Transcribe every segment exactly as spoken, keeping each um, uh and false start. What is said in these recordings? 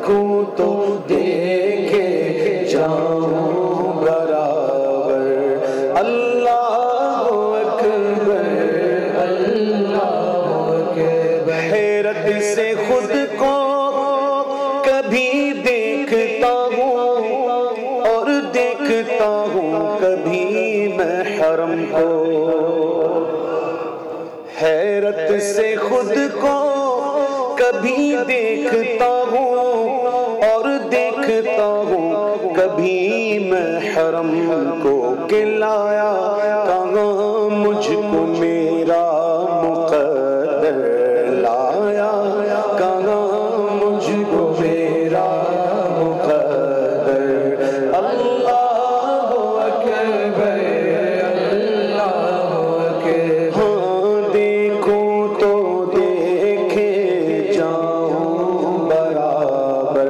دیکھوں تو دیکھے جاؤں برابر اللہ اکبر اللہ اکبر حیرت سے خود کو کبھی دیکھتا ہوں اور دیکھتا ہوں کبھی میں حرم کو حیرت سے خود کو کبھی دیکھتا ہوں اور دیکھتا ہوں کبھی میں حرم کو کہ لایا کہاں مجھ کو میرا مقدر لایا کہاں مجھ کو میرا مقدر اللہ اکبر اللہ اکبر ہاں دیکھوں تو دیکھے جاؤں برابر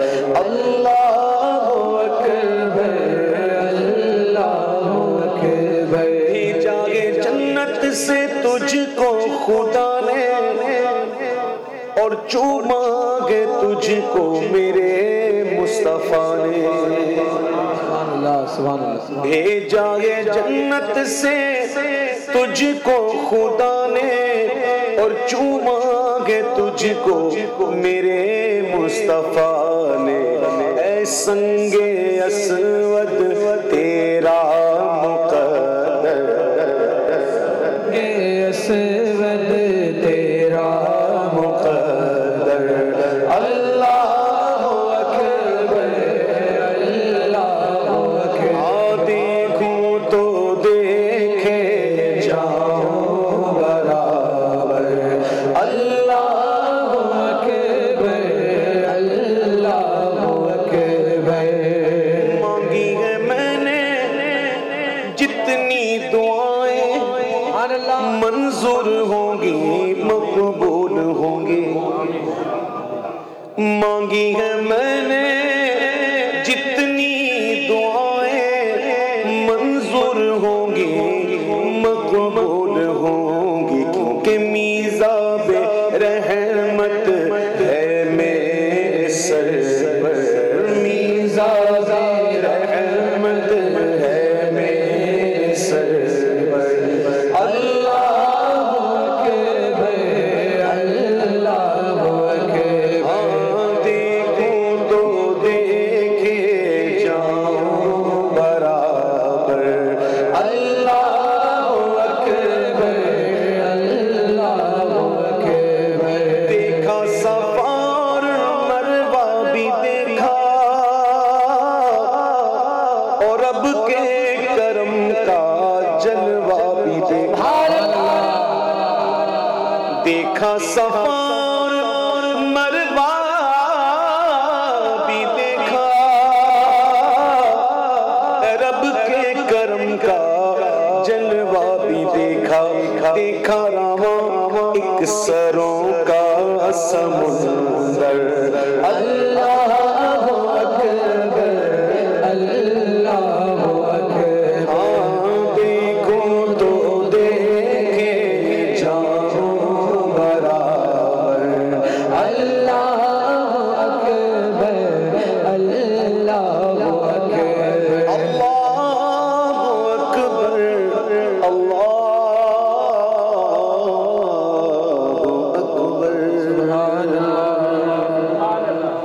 اللہ اکبر اللہ اکبر جاگے جنت سے تجھ کو خدا نے اور چوما گے تجھ کو میرے مصطفیٰ نے بھیجا ہے جنت سے تجھ کو خدا نے اور چوما گے تجھ کو میرے مصطفیٰ نے اے سنگ اسود تیرا مقدر اے اسود تیرا مقدر اللہ اکبر اللہ اکبر آ دیکھوں تو دیکھے جاؤں برابر اللہ اکبر اللہ اکبر مانگی ہے میں نے جتنی دعائیں منظور ہوں گی مقبول ہوں گی مانگی ہے میں نے جتنی دعائیں منظور ہوں گی مقبول ہوں گی کیونکہ میزاب رحمت ہے میرے سرور میزاب رحمت ہے میرے سرور اللہ اکبر اللہ اکبر ہاں دیکھوں تو دیکھے جاؤں برابر اللہ اکبر اللہ اکبر دیکھا صفا اور مروہ بھی دیکھا اور رب کے کرم کا جلوہ بھی دیکھا دیکھا صفا اور مروہ بھی دیکھا رب کے کرم کا جلوہ بھی دیکھا دیکھا رہا ایک سروں کا سمندر